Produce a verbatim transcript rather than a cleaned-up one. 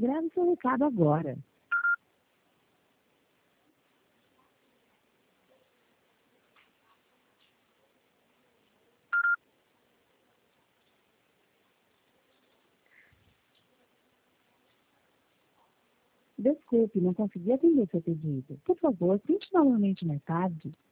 grave seu recado agora. Desculpe, não consegui atender seu pedido. Por favor, tente novamente mais tarde.